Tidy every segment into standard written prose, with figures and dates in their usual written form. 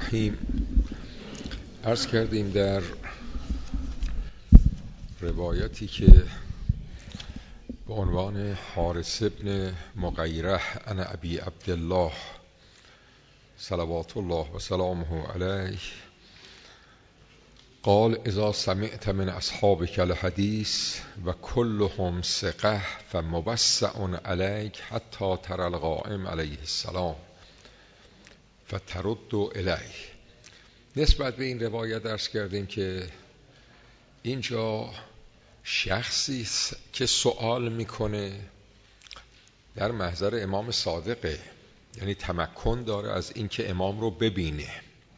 الرحیم. عرض کردیم در روایتی که به عنوان حارث ابن مغیره عن ابی عبدالله صلوات الله و سلامه علیه قال اذا سمعت من اصحابك الحديث و كلهم ثقة فموسع عليك حتى ترى القائم عليه السلام فترد الیه. نسبت به این روایت درس کردیم که اینجا شخصی که سوال میکنه در محضر امام صادقه، یعنی تمکن داره از اینکه امام رو ببینه.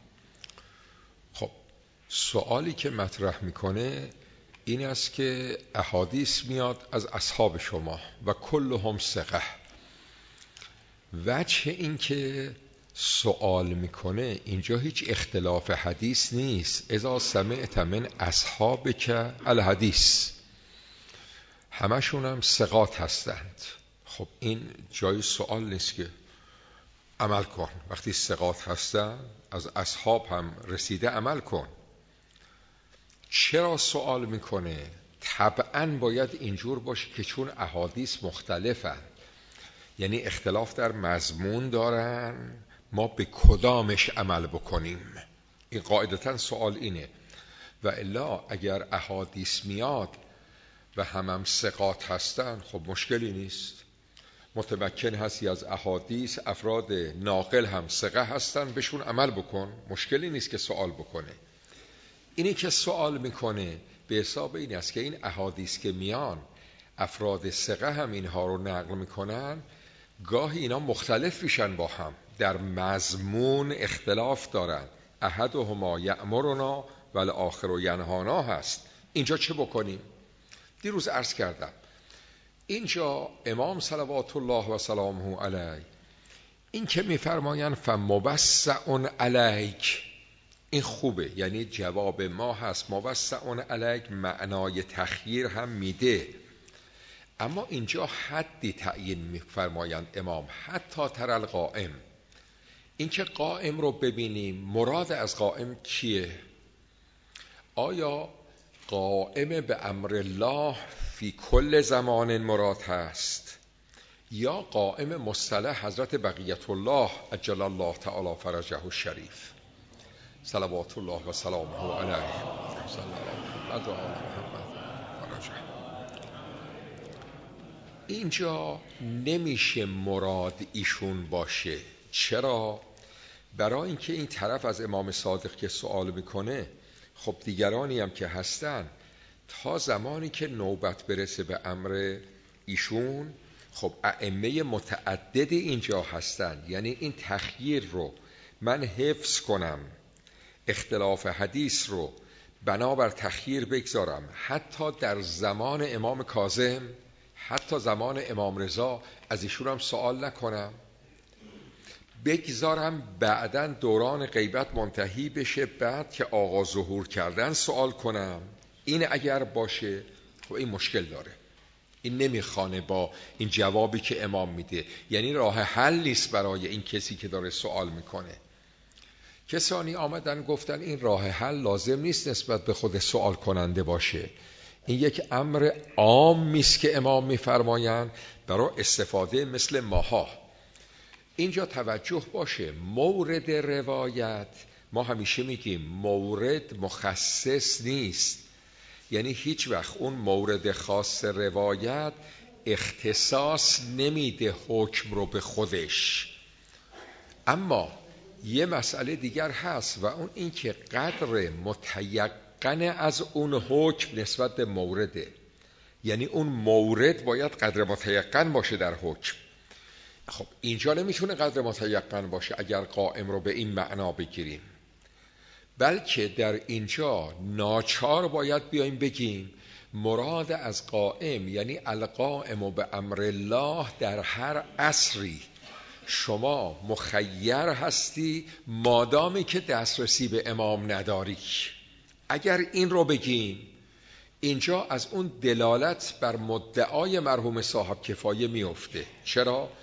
خب سوالی که مطرح میکنه این است که احادیث میاد از اصحاب شما و کلهم ثقه. وجه این که سوال میکنه اینجا هیچ اختلاف حدیث نیست. اذا سمعت من اصحابک الحدیث، همشون هم ثقات هستند. خب این جای سوال نیست که عمل کن، وقتی ثقات هستن از اصحاب هم رسیده عمل کن. چرا سوال میکنه؟ طبعا باید اینجور باشه که چون احادیث مختلفن، یعنی اختلاف در مضمون دارن، ما به کدامش عمل بکنیم. این قاعدتا سوال اینه. و الا اگر احادیث میاد و هم ثقات هستن، خب مشکلی نیست. متمکن هستی از احادیث، افراد ناقل هم ثقه هستن، بهشون عمل بکن، مشکلی نیست که سوال بکنه. اینی که سوال میکنه به حساب این است که این احادیث که میان افراد ثقه هم اینها رو نقل میکنن، گاهی اینا مختلف میشن با هم، در مضمون اختلاف دارن. احدهما یأمرنا و الاخر ینهانا هست. اینجا چه بکنیم؟ دیروز عرض کردم اینجا امام صلوات الله و سلامه علیه این که میفرماین فموسع علیک، این خوبه، یعنی جواب ما هست. موسع علیک معنای تخییر هم میده، اما اینجا حدی تعیین میفرمایند امام، حتی تر القائم، این که قائم رو ببینیم. مراد از قائم کیه؟ آیا قائم به امر الله فی کل زمان مراد هست، یا قائم مصطلح حضرت بقیت الله عجل الله تعالی فرجه الشریف صلوات الله و سلامه علیه اینجا نمیشه مراد ایشون باشه. چرا؟ برای اینکه این طرف از امام صادق که سوال میکنه، خب دیگرانی هم که هستن، تا زمانی که نوبت برسه به امر ایشون، خب ائمه متعدد اینجا هستن. یعنی این تخییر رو من حفظ کنم، اختلاف حدیث رو بنابر تخییر بگذارم، حتی در زمان امام کاظم، حتی زمان امام رضا از ایشون هم سوال نکنم، بگذارم بعداً دوران غیبت منتهی بشه، بعد که آقا ظهور کردن سوال کنم. این اگر باشه خب این مشکل داره، این نمیخوانه با این جوابی که امام میده، یعنی راه حل نیست برای این کسی که داره سوال میکنه. کسانی آمدن گفتن این راه حل لازم نیست نسبت به خود سوال کننده باشه، این یک امر عام میست که امام میفرمایند برای استفاده مثل ماها. اینجا توجه باشه، مورد روایت ما همیشه میگیم مورد مخصص نیست، یعنی هیچ وقت اون مورد خاص روایت اختصاص نمیده حکم رو به خودش. اما یه مسئله دیگر هست و اون این که قدر متیقن از اون حکم نسبت به مورده، یعنی اون مورد باید قدر متیقن باشه در حکم. خب اینجا نمیتونه قدر متیقن باشه اگر قائم رو به این معنا بگیریم، بلکه در اینجا ناچار باید بیایم بگیم مراد از قائم یعنی القائم به امر الله در هر عصری. شما مخیر هستی مادامی که دسترسی به امام نداری. اگر این رو بگیم، اینجا از اون دلالت بر مدعای مرحوم صاحب کفایه میفته. چرا؟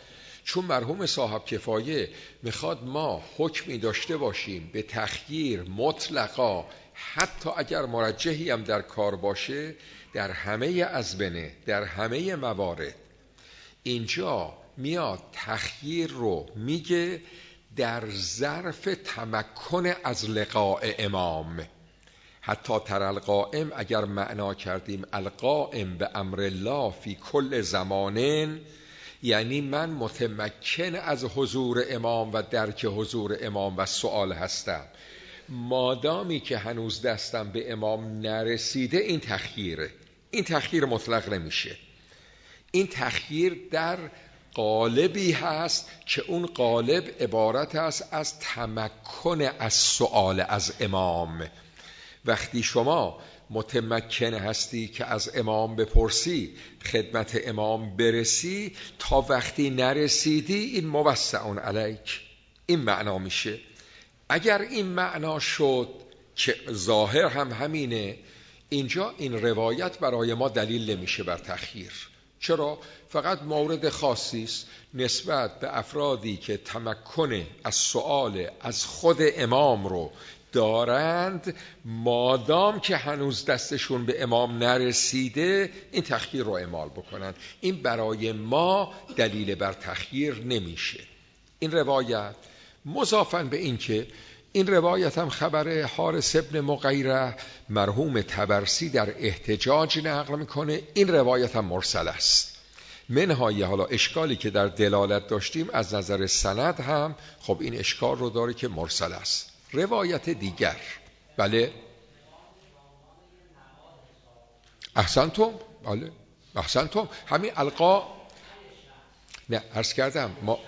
چون مرحوم صاحب کفایه میخواد ما حکمی داشته باشیم به تخییر مطلقا، حتی اگر مرجحی هم در کار باشه، در همه ازمنه، در همه موارد. اینجا میاد تخییر رو میگه در ظرف تمکن از لقاء امام. حتی تر القائم اگر معنا کردیم القائم به امر الله فی کل زمانن، یعنی من متمکن از حضور امام و درک حضور امام و سؤال هستم، مادامی که هنوز دستم به امام نرسیده. این تخییره، این تخییر مطلق نمیشه. این تخییر در قالبی هست که اون قالب عبارت است از تمکن از سؤال از امام. وقتی شما متمکن هستی که از امام بپرسی، خدمت امام برسی، تا وقتی نرسیدی این موسع علیک، این معنا میشه. اگر این معنا شد که ظاهر هم همینه، اینجا این روایت برای ما دلیل نمیشه بر تخییر. چرا؟ فقط مورد خاصی است نسبت به افرادی که تمکن از سؤال از خود امام رو دارند، مادام که هنوز دستشون به امام نرسیده این تخییر رو اعمال بکنند. این برای ما دلیل بر تخییر نمیشه. این روایت مضافاً به این که این روایت هم خبر حارث ابن مغیره مرحوم طبرسی در احتجاج نقل میکنه، این روایت هم مرسل است. منهای حالا اشکالی که در دلالت داشتیم از نظر سند هم خب این اشکال رو داره که مرسل است. روایت دیگر، بله احسنتم، بله احسنتم، همین القا، نه عرض کردم ما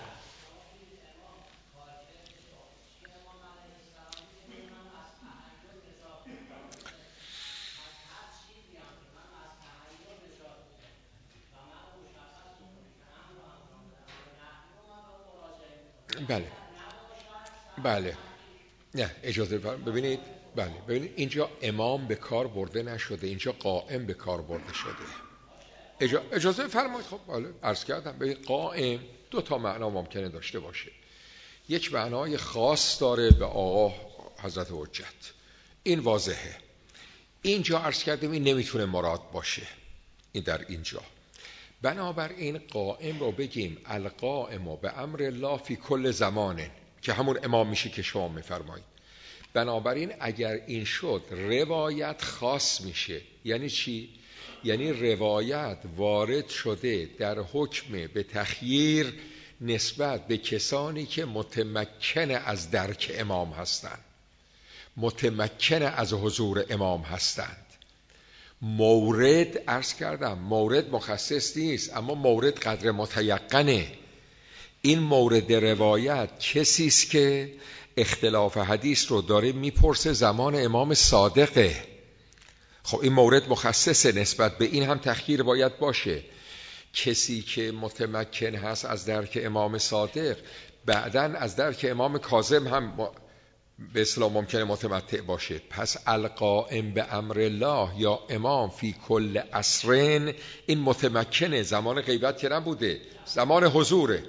بله بله نه اجازه ببینید، بله ببینید اینجا امام به کار برده نشده، اینجا قائم به کار برده شده. اجازه فرمایید. خب بله عرض کردم ببینید قائم دو تا معنا ممکنه داشته باشه. یک معنای خاص داره به آقا حضرت حجت، این واضحه. اینجا عرض کردم این نمیتونه مراد باشه این در اینجا. بنابراین قائم رو بگیم القائم به امر الله فی کل زمانه، که همون امام میشه که شما میفرمایید. بنابراین اگر این شد روایت خاص میشه. یعنی چی؟ یعنی روایت وارد شده در حکم به تخییر نسبت به کسانی که متمکن از درک امام هستند، متمکن از حضور امام هستند. مورد عرض کردم مورد مخصص نیست، اما مورد قدر متیقنه. این مورد روایت کسی است که اختلاف حدیث رو داره میپرسه زمان امام صادقه. خب این مورد مخصصه، نسبت به این هم تخییر باید باشه. کسی که متمکن هست از درک امام صادق بعداً از درک امام کاظم هم به اصطلاح ممکنه متمتع باشه. پس القائم به امر الله یا امام فی کل عصرین، این متمکنه، زمان غیبت که نبوده، زمان حضوره.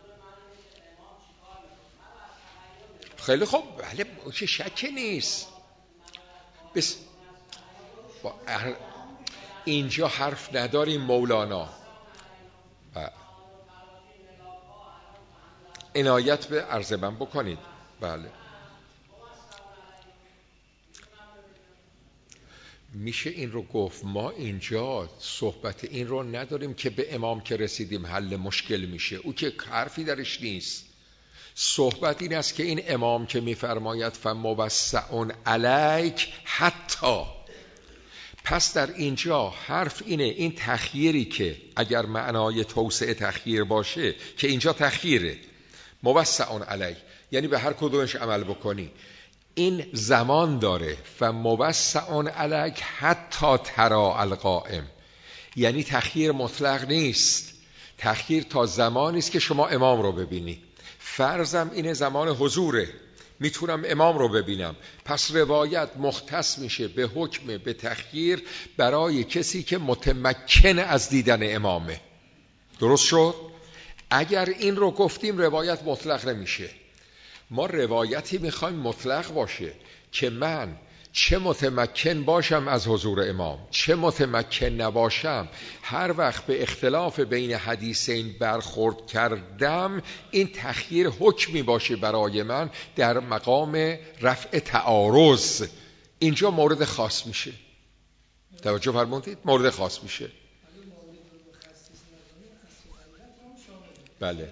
خیلی خوب، بله چه شکی نیست. بس اینجا حرف نداریم مولانا. عنایت به عرض من بکنید. بله میشه این رو گفت. ما اینجا صحبت این رو نداریم که به امام که رسیدیم حل مشکل میشه، او که حرفی درش نیست. صحبت این است که این امام که میفرماید فموسع علیک حتی، پس در اینجا حرف اینه این تخییری که اگر معنای توسعه تخییر باشه که اینجا تخییره، موسع علیک یعنی به هر کدومش عمل بکنی، این زمان داره. فموسع علیک حتی ترا القائم، یعنی تخییر مطلق نیست. تخییر تا زمانی است که شما امام رو ببینی. فرضم اینه زمان حضوره، میتونم امام رو ببینم، پس روایت مختص میشه به حکم به تخییر برای کسی که متمکن از دیدن امامه. درست شد؟ اگر این رو گفتیم روایت مطلق نمیشه. ما روایتی میخوایم مطلق باشه که من چه متمکن باشم از حضور امام چه متمکن نباشم، هر وقت به اختلاف بین حدیثین برخورد کردم این تخییر حکمی باشه برای من در مقام رفع تعارض. اینجا مورد خاص میشه. توجه فرمودید؟ مورد خاص میشه. بله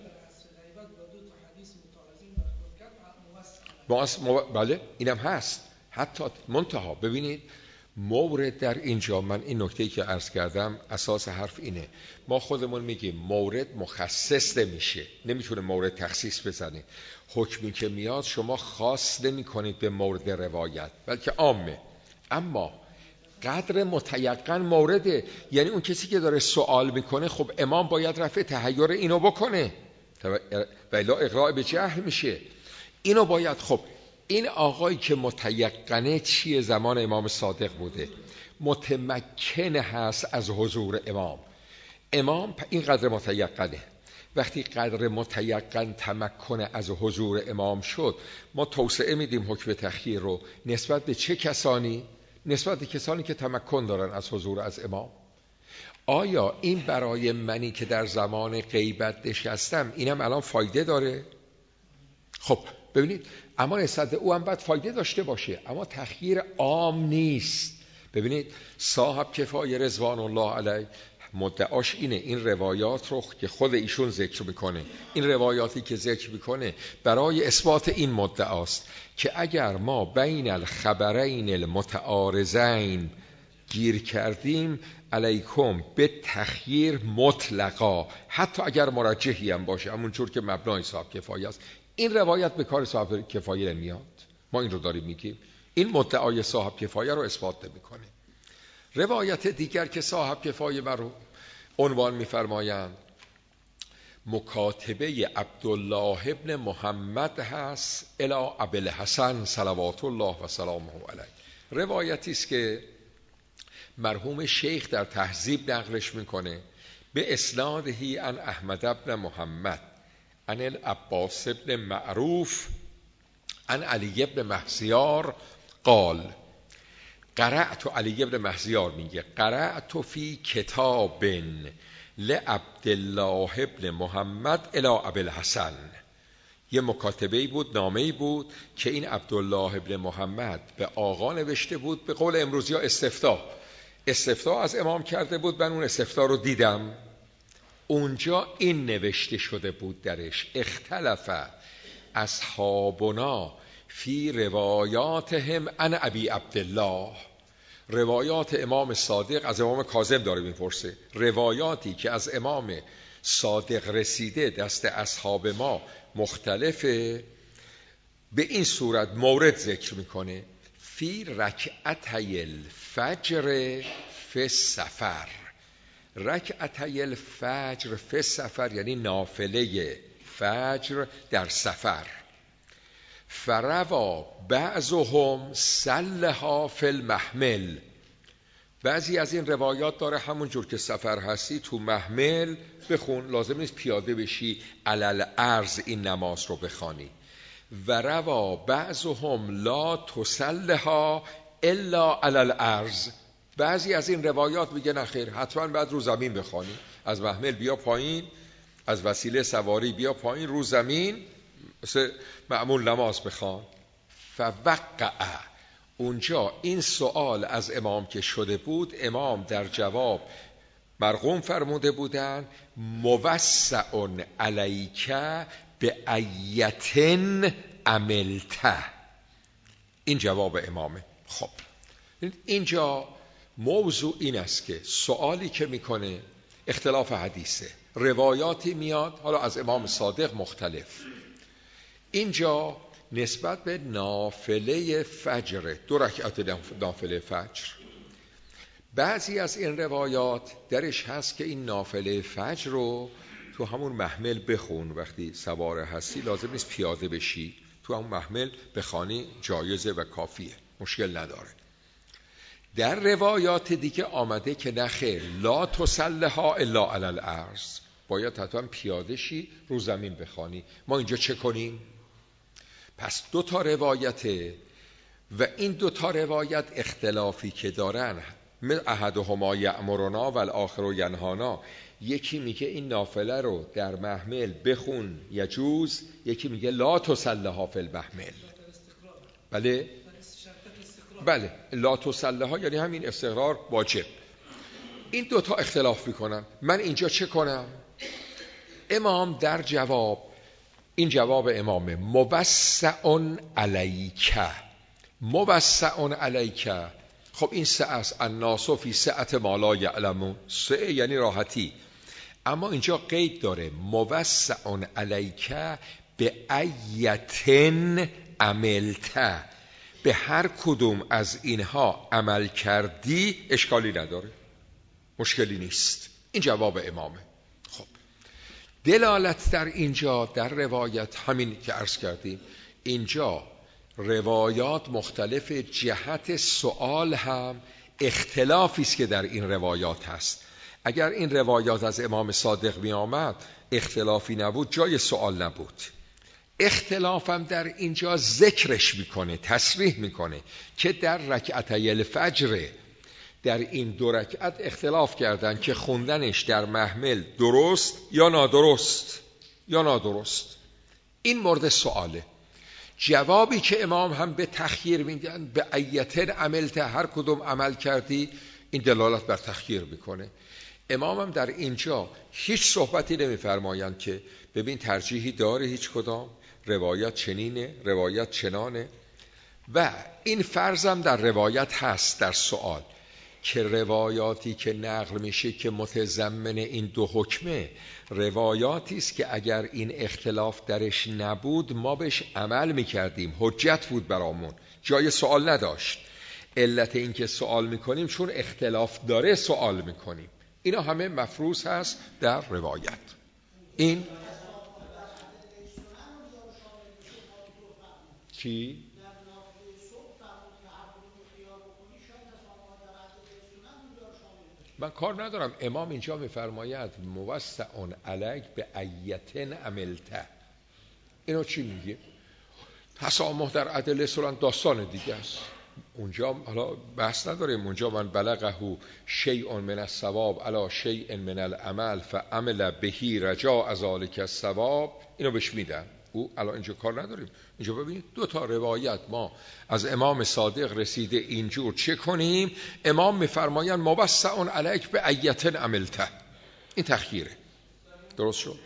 بله اینم هست. حتی منتها ببینید مورد در اینجا، من این نکته‌ای که عرض کردم اساس حرف اینه، ما خودمون میگیم مورد مخصص نمیشه، نمیتونه مورد تخصیص بزنه. حکمی که میاد شما خاص نمی کنید به مورد روایت بلکه عامه، اما قدر متیقن مورده. یعنی اون کسی که داره سوال میکنه خب امام باید رفع تحیر اینو بکنه و الا اقراء به جهل میشه. اینو باید، خب این آقایی که متیقنه چیه؟ زمان امام صادق بوده، متمکن هست از حضور امام. امام این قدر متیقنه. وقتی قدر متیقن تمکن از حضور امام شد، ما توسعه میدیم حکم تخییر رو نسبت به چه کسانی؟ نسبت به کسانی که تمکن دارن از حضور از امام. آیا این برای منی که در زمان غیبت نشستم اینم الان فایده داره؟ خب ببینید، اما نسبت او هم باید فایده داشته باشه، اما تخییر عام نیست. ببینید صاحب کفایه رضوان الله علیه مدعاش اینه، این روایات رو که خود ایشون ذکر میکنه، این روایاتی که ذکر میکنه برای اثبات این مدعاست که اگر ما بین الخبرین المتعارضین گیر کردیم علیکم به تخییر مطلقا، حتی اگر مرجحی هم باشه، همونجور که مبنای صاحب کفایه است. این روایت به کار صاحب کفایه نمیاد. ما این رو داریم میگیم، این مدعای صاحب کفایه رو اثبات نمیکنه. روایت دیگر که صاحب کفایه بر عنوان میفرمایند مکاتبه عبدالله ابن محمد هست الی ابوالحسن صلوات الله و سلامه علیه. روایتی است که مرحوم شیخ در تهذیب نقلش میکنه به اسنادهی عن احمد ابن محمد عن العباس ابن معروف عن علی ابن مهزیار قال قرأت، علی ابن مهزیار میگه قرأت فی کتاب لعبدالله ابن محمد الی ابوالحسن. یه مکاتبه‌ای بود، نامه‌ای بود که این عبدالله ابن محمد به آقا نوشته بود، به قول امروزی ها استفتاء از امام کرده بود. من اون استفتاء رو دیدم، اونجا این نوشته شده بود درش اختلف اصحابنا فی روایاتهم عن ابی عبدالله. روایات امام صادق، از امام کاظم داره میپرسه، روایاتی که از امام صادق رسیده دست اصحاب ما مختلفه. به این صورت مورد ذکر میکنه فی رکعتي الفجر فی السفر. رکعتي الفجر فی السفر یعنی نافله فجر در سفر. فروا بعضهم صلها فی المحمل. بعضی از این روایات داره همون جور که سفر هستی تو محمل بخون، لازم نیست پیاده بشی علل ارز این نماز رو بخوانی. و روا بعضهم لا تصلها الا علل ارز. بعضی از این روایات میگه نخیر، حتما بعد رو زمین بخوانی، از محمل بیا پایین، از وسیله سواری بیا پایین، رو زمین مثل معمول نماز بخوان. فوقع، اونجا این سوال از امام که شده بود، امام در جواب مرقوم فرموده بودن موسع علیک به ایتن عملته. این جواب امامه. خب اینجا موضوع این است که سوالی که میکنه اختلاف حدیثه، روایاتی میاد حالا از امام صادق مختلف. اینجا نسبت به نافله فجر، 2 رکعت نافله فجر، بعضی از این روایات درش هست که این نافله فجر رو تو همون محمل بخون، وقتی سوار هستی لازم نیست پیاده بشی، تو همون محمل بخوانی جایزه و کافیه، مشکل نداره. در روایات دیگه آمده که نخیر لا تصلها الا علی الارض، باید حتما پیاده شی، رو زمین بخوانی. ما اینجا چه کنیم؟ پس 2 تا روایته و این 2 تا روایت اختلافی که دارن، احدهما یأمرنا و الاخر ینهانا، یکی میگه این نافله رو در محمل بخون یجوز، یکی میگه لا تصلها فی المحمل. بله لا تصلها یعنی همین استقرار واجب. این 2 تا اختلاف میکنن. من اینجا چه کنم؟ امام در جواب، این جواب امامه، موسع علیک. موسع علیک، خب این سعه است، الناس فی سعة ما لا یعلمون، سعه یعنی راحتی، اما اینجا قید داره، موسع علیک به ایتن عملت، به هر کدوم از اینها عمل کردی اشکالی نداره، مشکلی نیست. این جواب امامه. خب دلالت در اینجا در روایت همین که عرض کردیم، اینجا روایات مختلف، جهت سوال هم اختلافی است که در این روایات هست. اگر این روایات از امام صادق می آمد اختلافی نبود، جای سوال نبود. اختلافم در اینجا ذکرش میکنه، تصریح میکنه که در رکعتای الفجر در این 2 رکعت اختلاف کردن که خوندنش در محمل درست یا نادرست. این مورد سواله. جوابی که امام هم به تخییر میدن، به ایتن عملت، هر کدوم عمل کردی، این دلالت بر تخییر میکنه. امام هم در اینجا هیچ صحبتی نمیفرمایند که ببین ترجیحی داره هیچ کدام، روایت چنینه، روایت چنانه. و این فرضم در روایت هست در سوال که روایاتی که نقل میشه که متضمن این 2 حکمه، روایاتی است که اگر این اختلاف درش نبود ما بهش عمل میکردیم، حجت بود برامون، جای سوال نداشت. علت این که سوال میکنیم چون اختلاف داره سوال میکنیم. اینا همه مفروض هست در روایت. این چی؟ من کار ندارم. امام اینجا میفرماید موسع علیک به ایتن عملت. اینو چی میگه؟ تسامح در ادله سنن داستان دیگه است. اونجا حالا بحث نداریم، اونجا من بلغه شیء من الثواب علی شیء من العمل فعمل بهی رجاء ذلک الثواب، اینو بهش میدن. او الان اینجا کار نداریم. اینجا ببینید 2 تا روایت ما از امام صادق رسیده، اینجور چه کنیم؟ امام میفرمایند موسع علیک به ایتن عملت. این تخییره. درست شد؟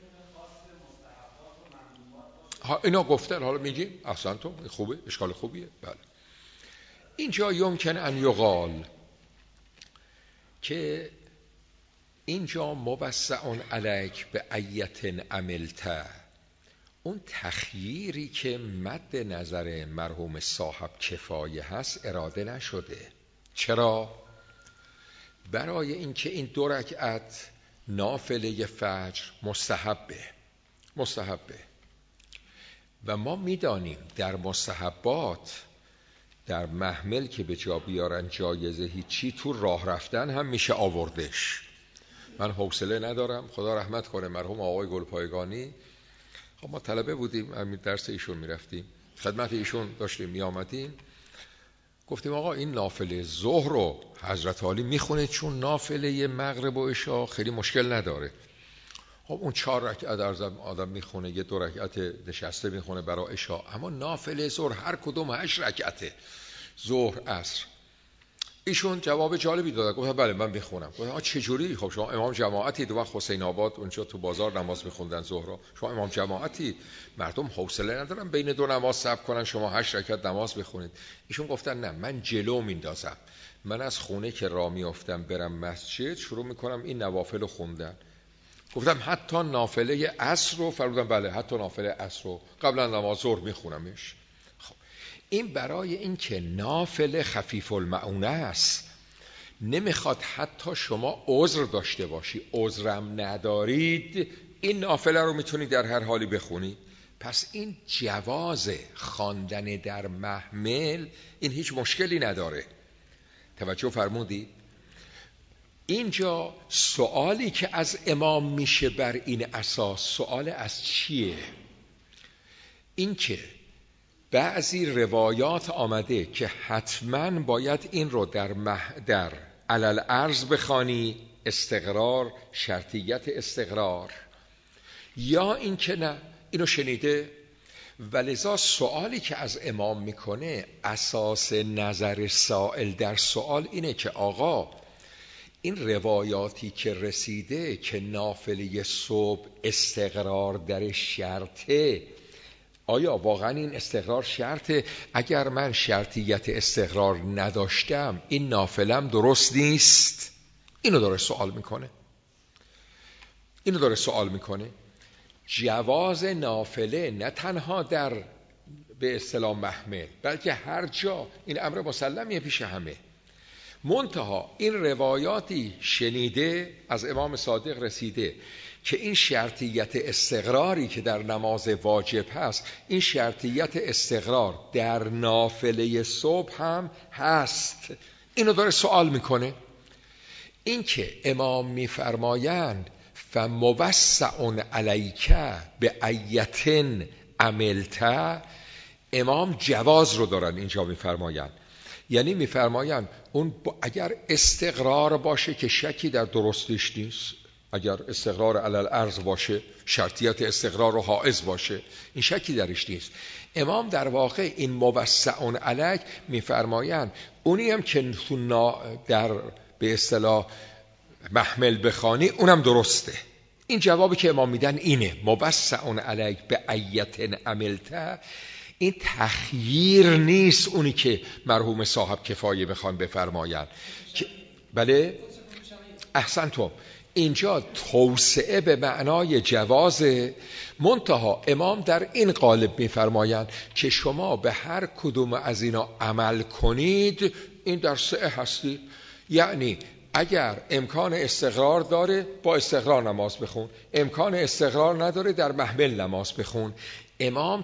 اینا گفتن، حالا میگیم احسنتم، خوبه، اشکال خوبیه. بله. اینجا یمکن ان یقال که اینجا موسع علیک به ایتن عملت، اون تخییری که مد نظر مرحوم صاحب کفایه هست اراده نشده. چرا؟ برای اینکه این 2 رکعت نافله فجر مستحبه و ما میدانیم در مستحبات در محمل که به جا بیارن جایزه هیچی، تو راه رفتن هم میشه آوردش. من حوصله ندارم، خدا رحمت کنه مرحوم آقای گلپایگانی، خب ما طلبه بودیم، همین درس ایشون میرفتیم، خدمت ایشون داشتیم میامدیم، گفتیم آقا این نافله ظهر رو حضرت عالی میخونه چون نافله مغرب و عشاء خیلی مشکل نداره. خب اون 4 رکعت آدم میخونه، یه 2 رکعت نشسته میخونه برای عشاء، اما نافله ظهر هر کدوم 8 رکعته، ظهر عصر. ایشون جواب جالبی داد، گفت بله من میخونم. گفتم چجوری؟ خب شما امام جماعتی، دو وقت حسین آباد اونجا تو بازار نماز میخوندن ظهر رو، شما امام جماعتی، مردم حوصله ندارن بین 2 نماز صبر کنن، شما 8 رکعت نماز بخونید. ایشون گفتن نه، من جلو میندازم، من از خونه که راه میافتم برم مسجد شروع میکنم این نوافل رو خوندن. گفتم حتی نافله عصر رو؟ فرمودن بله حتی نافله عصر رو قبل از نماز ظهر میخونمش. خب این برای این که نافله خفیف المعونه است، نمیخواد حتی شما عذر داشته باشی، عذرم ندارید این نافله رو میتونید در هر حالی بخونی. پس این جواز خواندن در محمل این هیچ مشکلی نداره. توجه فرمودید؟ اینجا سوالی که از امام میشه بر این اساس، سوال از چیه؟ این که بعضی روایات آمده که حتماً باید این رو در علل ارز بخوانی، استقرار، شرطیت استقرار، یا این که نه اینو شنیده. ولذا سوالی که از امام میکنه، اساس نظر سائل در سوال اینه که آقا این روایاتی که رسیده که نافله صبح استقرار در شرطه، آیا واقعا این استقرار شرطه؟ اگر من شرطیت استقرار نداشتم این نافلم درست نیست؟ اینو داره سوال میکنه. جواز نافله نه تنها در به اصطلاح محمل، بلکه هر جا این امر مسلمیه پیش همه. منتها این روایاتی شنیده از امام صادق رسیده که این شرطیت استقراری که در نماز واجب هست، این شرطیت استقرار در نافله صبح هم هست. اینو داره سوال میکنه. این که امام میفرمایند فموسع علیک به ایتن عملت، امام جواز رو دارن اینجا میفرمایند. یعنی میفرمایند اون اگر استقرار باشه که شکی در درستش نیست، اگر استقرار علل ارز باشه، شرطیت استقرار و حائز باشه، این شکی درش نیست. امام در واقع این موسع علیک میفرمایند اونی هم که در به اصطلاح محمل بخوانی اونم درسته. این جوابی که امام میدن اینه، موسع علیک به ایتن عملت. این تخییر نیست اونی که مرحوم صاحب کفایه بخوان بفرمایند. بله احسنتم، اینجا توسعه به معنای جوازه. منتها امام در این قالب میفرمایند که شما به هر کدوم از اینا عمل کنید این در سعه هستی. یعنی اگر امکان استقرار داره با استقرار نماز بخون، امکان استقرار نداره در محمل نماز بخون. امام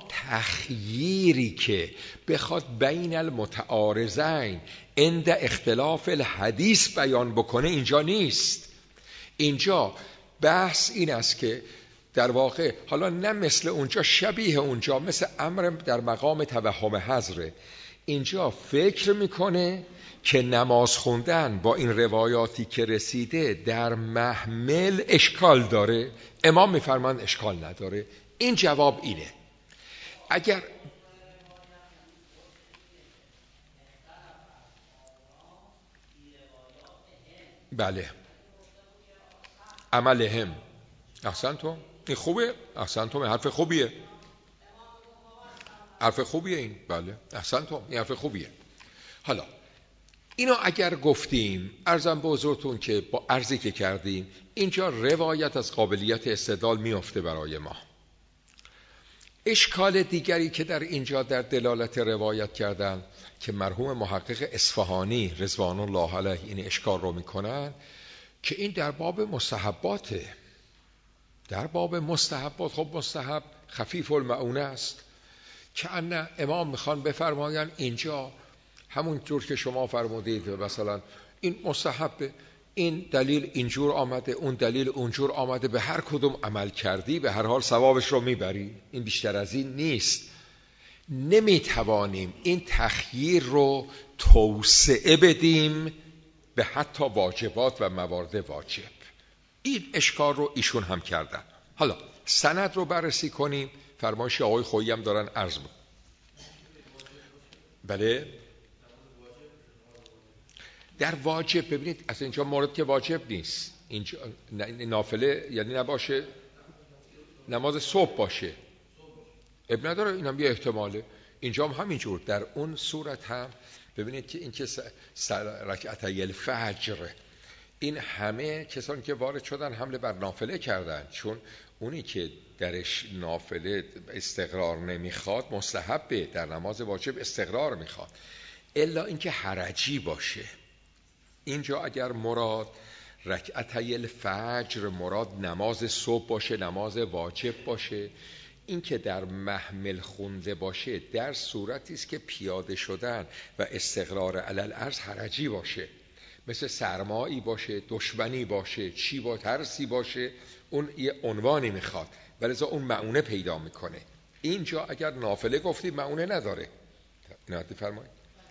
تخییری که بخواد بین المتعارضین عند اختلاف الحدیث بیان بکنه اینجا نیست. اینجا بحث این است که در واقع حالا نه مثل اونجا، شبیه اونجا، مثل امر در مقام توهم حضره. اینجا فکر میکنه که نماز خوندن با این روایاتی که رسیده در محمل اشکال داره. امام میفرمان اشکال نداره. این جواب اینه. اگر بله عملهم، احسنتم، این خوبه، احسنتم، حرف خوبیه، حرف خوبیه این، بله احسنتم، این حرف خوبیه. حالا اینو اگر گفتیم، عرضم به حضورتون که با عرضی که کردیم اینجا روایت از قابلیت استدلال میفته برای ما. اشکال دیگری که در اینجا در دلالت روایت کردن که مرحوم محقق اصفهانی رضوان الله علیه این اشکال رو میکنن که این در باب مستحباته. در باب مستحبات، خب مستحب خفیف المعونه است که ان امام میخوان بفرماین اینجا همون جور که شما فرمودید مثلا این مستحبه، این دلیل اینجور آمده، اون دلیل اونجور آمده، به هر کدوم عمل کردی به هر حال ثوابش رو میبری، این بیشتر از این نیست. نمیتوانیم این تخییر رو توسعه بدیم به حتی واجبات و موارد واجب. این اشکال رو ایشون هم کردن. حالا سند رو بررسی کنیم. فرمایش آقای خویی هم دارن عرض بود. بله در واجب ببینید از اینجا مورد که واجب نیست، اینجا نافله یعنی نباشه، نماز صبح باشه اب نداره، اینم یه احتماله. اینجا هم همینجور. در اون صورت هم ببینید که این که رکعتای الفجر، این همه کسانی که وارد شدن حمله بر نافله کردن، چون اونی که درش نافله استقرار نمیخواد مستحبه، در نماز واجب استقرار میخواد، الا اینکه حرجی باشه. اینجا اگر مراد رکعتای الفجر مراد نماز صبح باشه، نماز واجب باشه، این که در محمل خونده باشه در صورتی است که پیاده شدن و استقرار علل ارز حرجی باشه. مثل سرمایی باشه، دشمنی باشه، چی با ترسی باشه، اون یه عنوانی میخواد، ولذا اون معنی پیدا میکنه. اینجا اگر نافله گفتید معنی نداره. نهایت فرمایید.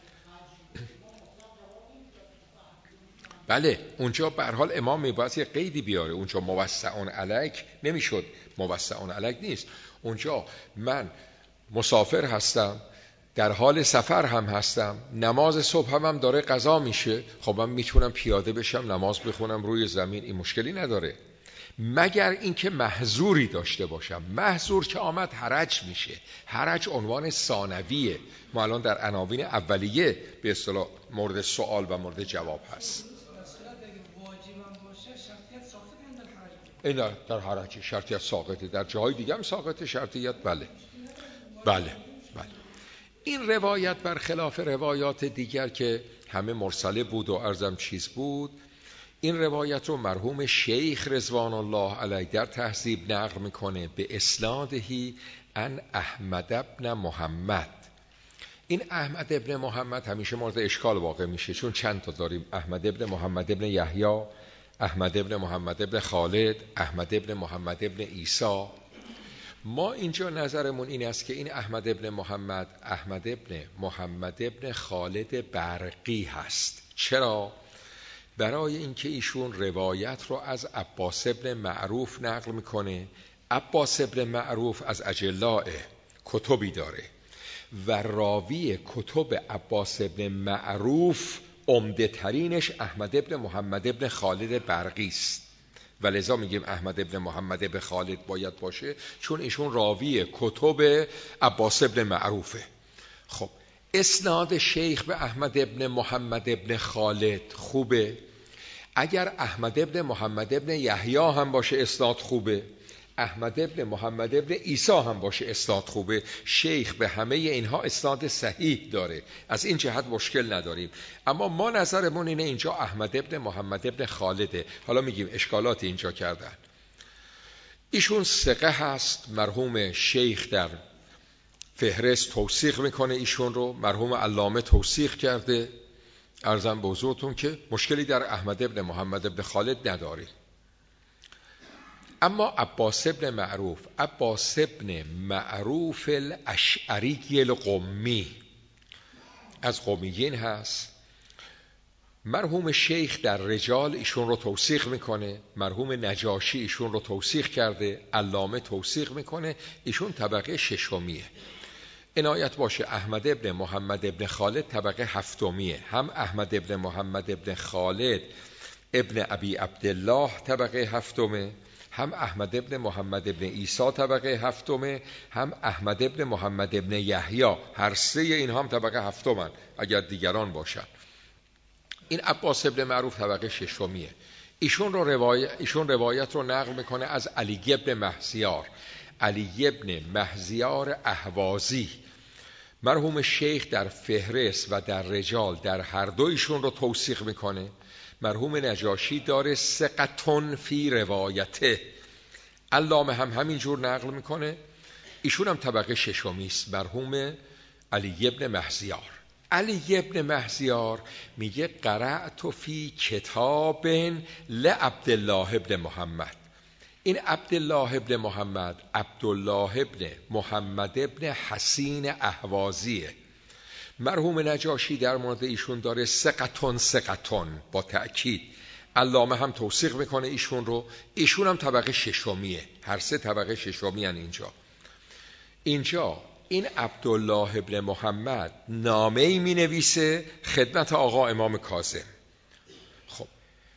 بله اونجا به هر حال امام میباید یه قیدی بیاره. اونجا موسعون علیک نمیشد، موسعون علیک نیست. اونجا من مسافر هستم، در حال سفر هم هستم، نماز صبح هم داره قضا میشه، خب من میتونم پیاده بشم نماز بخونم روی زمین، این مشکلی نداره، مگر اینکه محظوری داشته باشم. محظور که آمد حرج میشه. حرج عنوان ثانویه، ما الان در عناوین اولیه به اصطلاح مورد سوال و مورد جواب هست. این در حرج شرطیت ساقطه، در جاهای دیگه هم ساقطه شرطیت. بله بله بله. این روایت برخلاف روایات دیگر که همه مرسله بود و عرضم چیز بود، این روایت رو مرحوم شیخ رضوان الله علیه در تهذیب نقل میکنه به اسنادهی ان احمد ابن محمد. این احمد ابن محمد همیشه مورد اشکال واقع میشه، چون چند تا داریم: احمد ابن محمد ابن یحیی، احمد ابن محمد ابن خالد، احمد ابن محمد ابن عیسی. ما اینجا نظرمون این است که این احمد ابن محمد، احمد ابن محمد ابن خالد برقی هست. چرا؟ برای اینکه ایشون روایت رو از عباس ابن معروف نقل میکنه. عباس ابن معروف از اجلاء کتبی داره و راوی کتب عباس ابن معروف عمده ترینش احمد ابن محمد ابن خالد برقی است و لذا میگیم احمد ابن محمد ابن خالد باید باشه، چون ایشون راوی کتب عباس ابن معروفه. خب اسناد شیخ به احمد ابن محمد ابن خالد خوبه. اگر احمد ابن محمد ابن یحیی هم باشه اسناد خوبه، احمد ابن محمد ابن عیسی هم باشه اسناد خوبه. شیخ به همه اینها اسناد صحیح داره، از این جهت مشکل نداریم. اما ما نظرمون اینه اینجا احمد ابن محمد ابن خالده. حالا میگیم اشکالات اینجا کردن. ایشون ثقه هست، مرحوم شیخ در فهرست توثیق میکنه ایشون رو، مرحوم علامه توثیق کرده. عرضم به حضورتون که مشکلی در احمد ابن محمد ابن خالد نداریم. اما عباس ابن معروف، عباس ابن معروف الاشعری القمی، از قمیین هست. مرحوم شیخ در رجال ایشون رو توثیق میکنه، مرحوم نجاشی ایشون رو توثیق کرده، علامه توثیق میکنه، ایشون طبقه ششمیه. عنایت باشه احمد ابن محمد ابن خالد طبقه هفتمیه. هم احمد ابن محمد ابن خالد ابن ابی عبدالله طبقه هفتمه، هم احمد ابن محمد ابن عیسی طبقه هفتمه، هم احمد ابن محمد ابن یحیی. هر سه این هم طبقه هفتمن اگر دیگران باشن. این عباس ابن معروف طبقه ششمیه. ایشون روایت رو نقل میکنه از علی ابن مهزیار، علی ابن مهزیار اهوازی. مرحوم شیخ در فهرست و در رجال در هر دویشون رو توثیق میکنه. مرحوم نجاشی داره ثقتون فی روایته، علامه هم همینجور نقل میکنه. ایشون هم طبقه ششمی است، مرحوم علی ابن مهزیار. علی ابن مهزیار میگه قرأت فی کتاب لعبدالله ابن محمد. این عبدالله ابن محمد، عبدالله ابن محمد ابن حسین اهوازیه. مرحوم نجاشی در مورد ایشون داره ثقتون با تأکید. علامه هم توثیق میکنه ایشون رو. ایشون هم طبقه ششمیه، هر سه طبقه ششمی هن. اینجا این عبدالله ابن محمد نامه‌ای می نویسه خدمت آقا امام کاظم. خب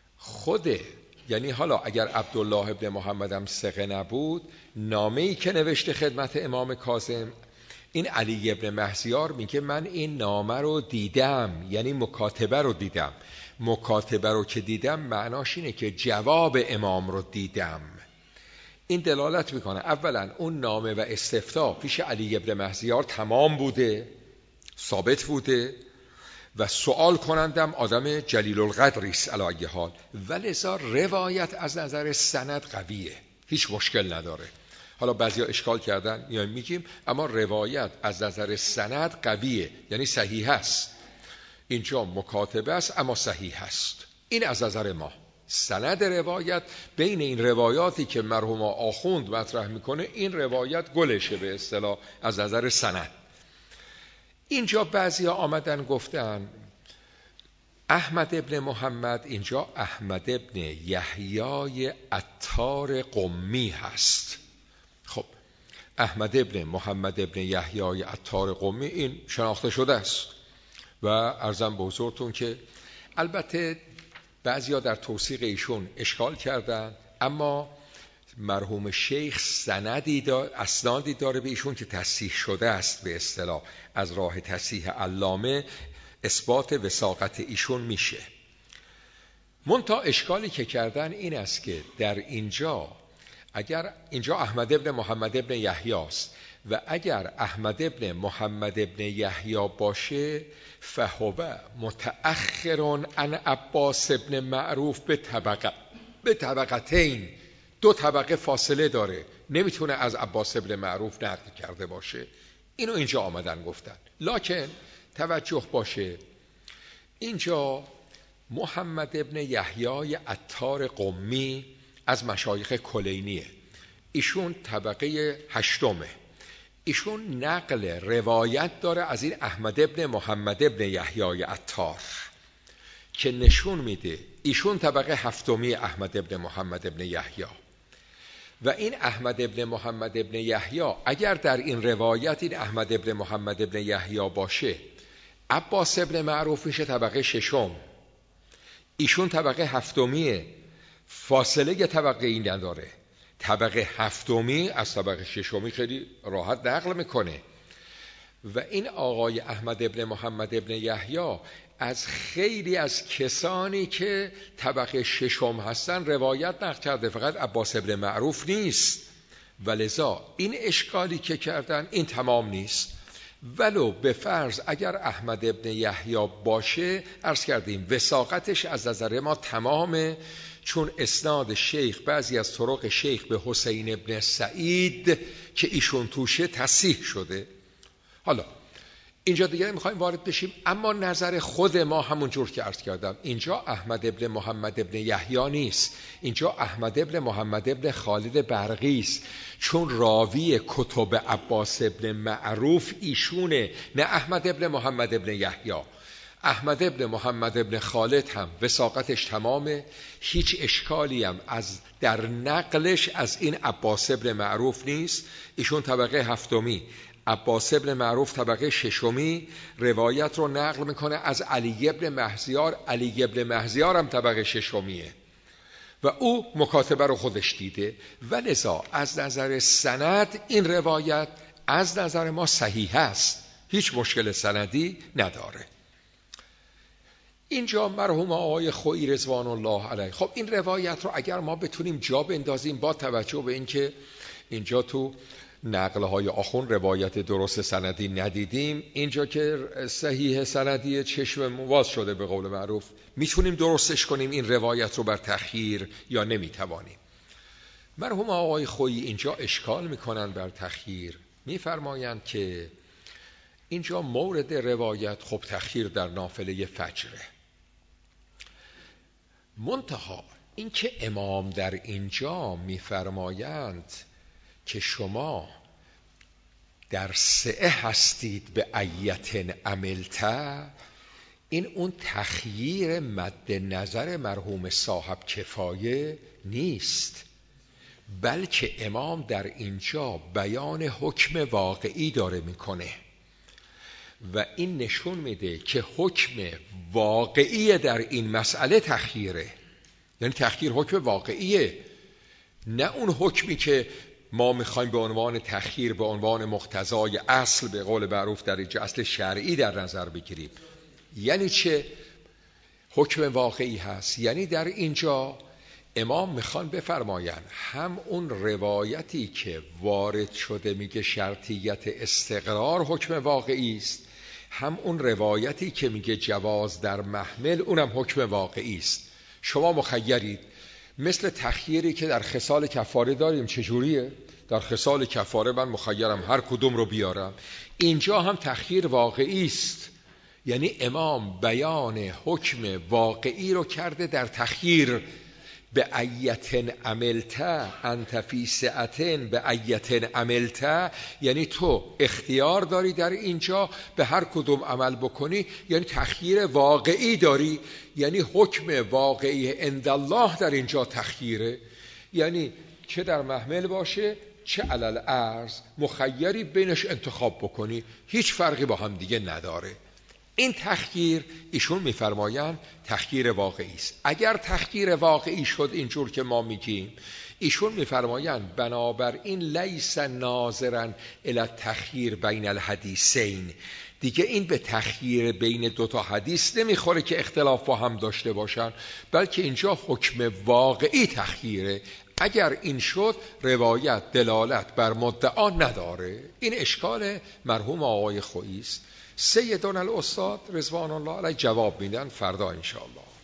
یعنی حالا اگر عبدالله ابن محمد هم ثقه نبود، نامه‌ای که نوشته خدمت امام کاظم، این علی ابن مهزیار میگه من این نامه رو دیدم، یعنی مکاتبه رو دیدم. مکاتبه رو که دیدم معناش اینه که جواب امام رو دیدم. این دلالت میکنه اولا اون نامه و استفتاء پیش علی ابن مهزیار تمام بوده، ثابت بوده و سوال کنندم آدم جلیل القدری است علی ای حال، ولذا روایت از نظر سند قویه، هیچ مشکل نداره. حالا بعضیا اشکال کردن میایم میگیم اما روایت از نظر سند قویه، یعنی صحیح است. اینجا مکاتبه است اما صحیح است. این از نظر ما سند روایت. بین این روایاتی که مرحوم آخوند مطرح میکنه این روایت گلشه به اصطلاح از نظر سند. اینجا بعضیا آمدن گفتن احمد ابن محمد، اینجا احمد ابن یحیی عطار قمی هست. خب احمد ابن محمد ابن یحیی عطار قمی این شناخته شده است و عرضم به حضورتون که البته بعضیا در توثیق ایشون اشکال کردن، اما مرحوم شیخ اسنادی داره به ایشون که تصحیح شده است به اصطلاح از راه تصحیح علامه اثبات وثاقت ایشون میشه. منتها اشکالی که کردن این است که در اینجا اگر اینجا احمد ابن محمد ابن یحیی است و اگر احمد ابن محمد ابن یحیی باشه فهو متأخر عن عباس ابن معروف به طبقتین، 2 طبقه فاصله داره، نمیتونه از عباس ابن معروف نقل کرده باشه. اینو اینجا آمدن گفتن. لکن توجه باشه اینجا محمد ابن یحیی عطار قمی از مشایخ کلینیه، ایشون طبقه 8، ایشون نقل روایت داره از این احمد ابن محمد ابن یحیی عطار که نشون میده ایشون طبقه 7 احمد ابن محمد ابن یحیی و این احمد ابن محمد ابن یحیی اگر در این روایت این احمد ابن محمد ابن یحیی باشه عباس ابن معروف میشه طبقه 6، ایشون طبقه 7 فاصله طبقه این نداره، طبقه 7 از طبقه 6 خیلی راحت نقل میکنه. و این آقای احمد ابن محمد ابن یحیی از خیلی از کسانی که طبقه 6 هستن روایت نقل کرده، فقط عباس ابن معروف نیست. ولذا این اشکالی که کردن این تمام نیست. ولو به فرض اگر احمد ابن یحیی باشه عرض کردیم وثاقتش از نظر ما تمامه، چون اسناد شیخ بعضی از طرق شیخ به حسین ابن سعید که ایشون توشه تصحیح شده. حالا اینجا دیگه میخوایم وارد بشیم، اما نظر خود ما همون جور که عرض کردم اینجا احمد ابن محمد ابن یحیی نیست، اینجا احمد ابن محمد ابن خالد برقی است، چون راوی کتب عباس ابن معروف ایشونه، نه احمد ابن محمد ابن یحیی. احمد ابن محمد ابن خالد هم وثاقتش تمامه، هیچ اشکالی هم در نقلش از این عباس ابن معروف نیست، ایشون طبقه 7، عباس ابن معروف طبقه 6، روایت رو نقل میکنه از علی ابن مهزیار، علی ابن مهزیار هم طبقه 6 و او مکاتبه رو خودش دیده. ولذا از نظر سند این روایت از نظر ما صحیح است، هیچ مشکل سندی نداره. اینجا مرحوم آقای خویی رضوان الله علیه، خب این روایت رو اگر ما بتونیم جا بندازیم با توجه به اینکه اینجا تو نقلهای آخون روایت درست سندی ندیدیم، اینجا که صحیح سندی چشم مواز شده به قول معروف، میتونیم درستش کنیم این روایت رو بر تخییر یا نمیتوانیم. مرحوم آقای خویی اینجا اشکال میکنن بر تخییر، میفرمایند که اینجا مورد روایت خب تخییر در نافله فجره، منتها این که امام در اینجا میفرمایند که شما در سعه هستید به ایتن عملته، این اون تخییر مد نظر مرحوم صاحب کفایه نیست، بلکه امام در اینجا بیان حکم واقعی داره میکنه و این نشون میده که حکم واقعی در این مسئله تخییره، یعنی تخییر حکم واقعیه، نه اون حکمی که ما میخوایم به عنوان تخییر به عنوان مقتضای اصل به قول معروف در اینجا اصل شرعی در نظر بگیریم. یعنی چه حکم واقعی هست؟ یعنی در اینجا امام میخوان بفرماین هم اون روایتی که وارد شده میگه شرطیت استقرار حکم واقعی است، هم اون روایتی که میگه جواز در محمل اونم حکم واقعی است. شما مخیرید، مثل تخییری که در خصال کفاره داریم. چجوریه؟ در خصال کفاره من مخیرم هر کدوم رو بیارم، اینجا هم تخییر واقعی است، یعنی امام بیان حکم واقعی رو کرده در تخییر. به ایتن عملته انت فی سعتن به ایتن عملته، یعنی تو اختیار داری در اینجا به هر کدوم عمل بکنی، یعنی تخییر واقعی داری، یعنی حکم واقعی عند الله در اینجا تخییره، یعنی چه در محمل باشه چه علل ارض مخیری بینش انتخاب بکنی، هیچ فرقی با هم دیگه نداره. این تخییر ایشون میفرمایند تخییر واقعی است. اگر تخییر واقعی شد اینجور که ما میگیم، ایشون میفرمایند بنابراین لیس ناظرا الی تخییر بین الحدیثین، دیگه این به تخییر بین دوتا حدیث نمیخوره که اختلاف با هم داشته باشن، بلکه اینجا حکم واقعی تخییره. اگر این شد روایت دلالت بر مدعا نداره. این اشکال مرحوم آقای خویی است. سیدنا الاستاد رضوان الله علیه جواب میدن فردا انشاءالله.